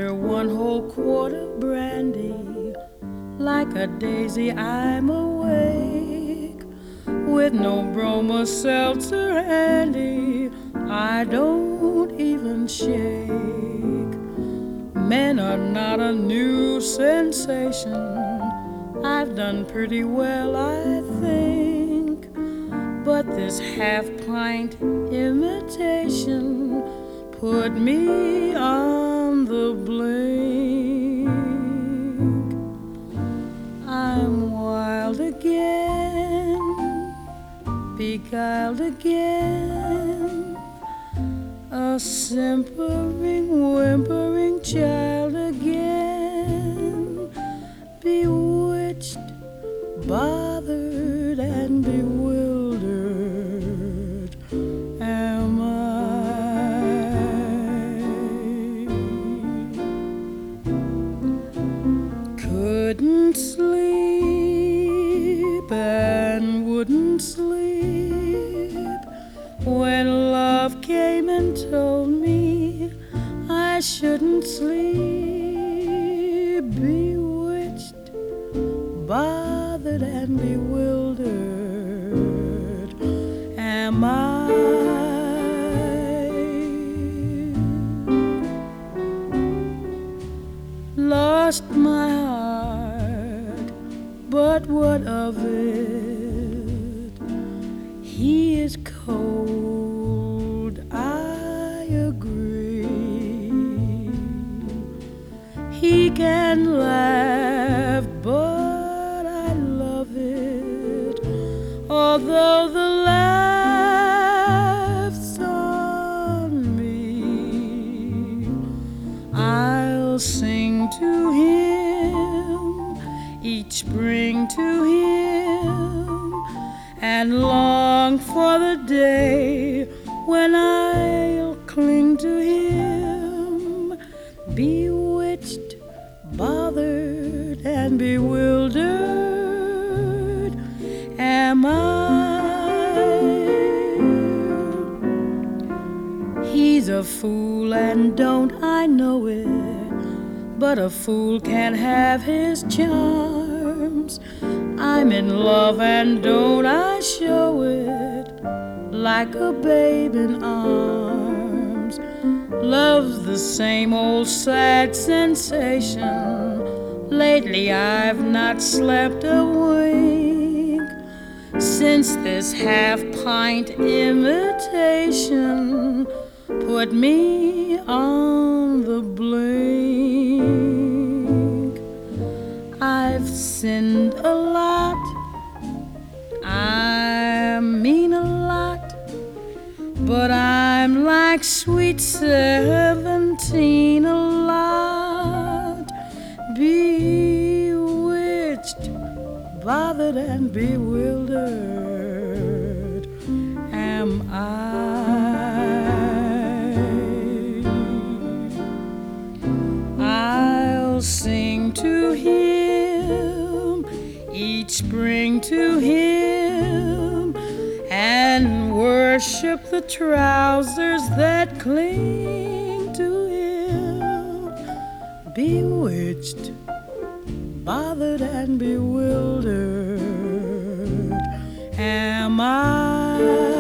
After one whole quart of brandy, like a daisy I'm awake, with no bromo seltzer handy, I don't even shake. Men are not a new sensation, I've done pretty well, I think, but this half-pint imitation put me on the blink. I'm wild again, beguiled again, a simpering, whimpering child again, bewitched, bothered, and bewildered am I. Couldn't sleep and wouldn't sleep when love came and told me I shouldn't sleep. Bewitched, bothered, and bewildered am I. Lost my heart, but what of it? He is cold, I agree. He can laugh, but I love it, although the laugh's on me. I'll sing to him, each spring to him, and long for the day when I'll cling to him. Bewitched, bothered, and bewildered am I. He's a fool and don't I know it, but a fool can't have his charms. I'm in love and don't I show it, like a babe in arms. Love's the same old sad sensation. Lately I've not slept a wink since this half-pint imitation put me on the blink. I've sinned a lot, I mean a lot, but I'm like sweet 17 a lot. Bewitched, bothered, and bewildered am I'll sing to him, each spring to him, and worship the trousers that cling to him. Bewitched, bothered, and bewildered am I.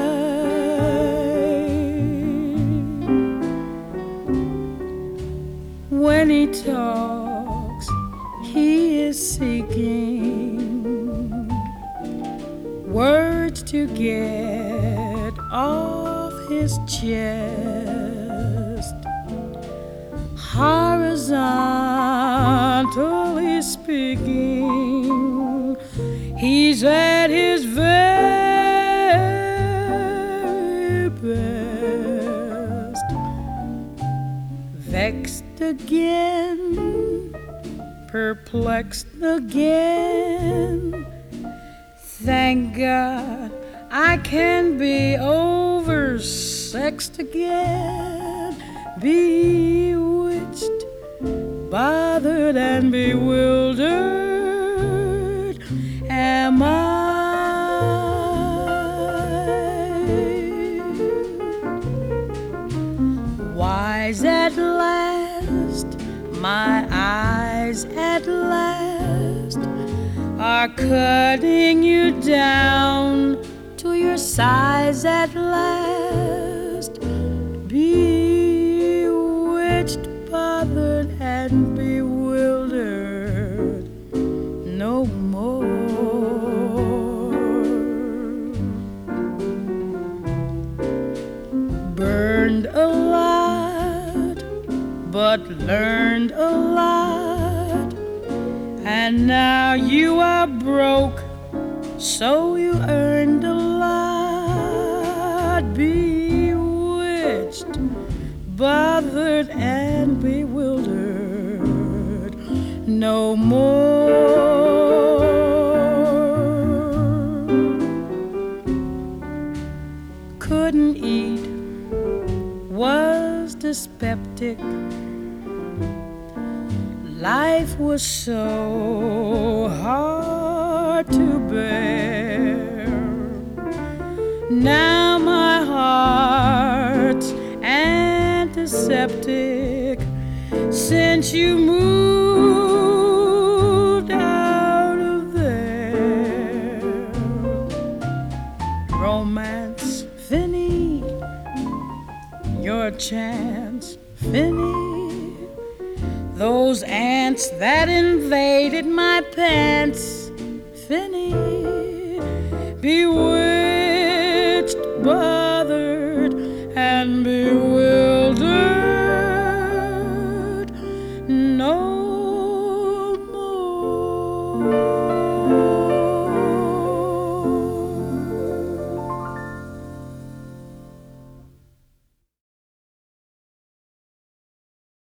When he talks, he is seeking words to get off his chest. Horizontally speaking, he's at his very best. Vexed again, perplexed again. Thank God I can be oversexed again. Bewitched, bothered, and bewildered am I. Wise at last, My eyes at last are cutting you down to your size at last. Bewitched, bothered, and bewildered no more. Burned a lot, but learned a lot, and now you are broke, so you earned a lot. Bewitched, bothered, and bewildered no more. Couldn't eat, was dyspeptic. Life was so hard to bear. Now my heart's antiseptic since you moved out of there. Romance, Finny, your chance, Finny. Those ants that invaded my pants, Finny, beware.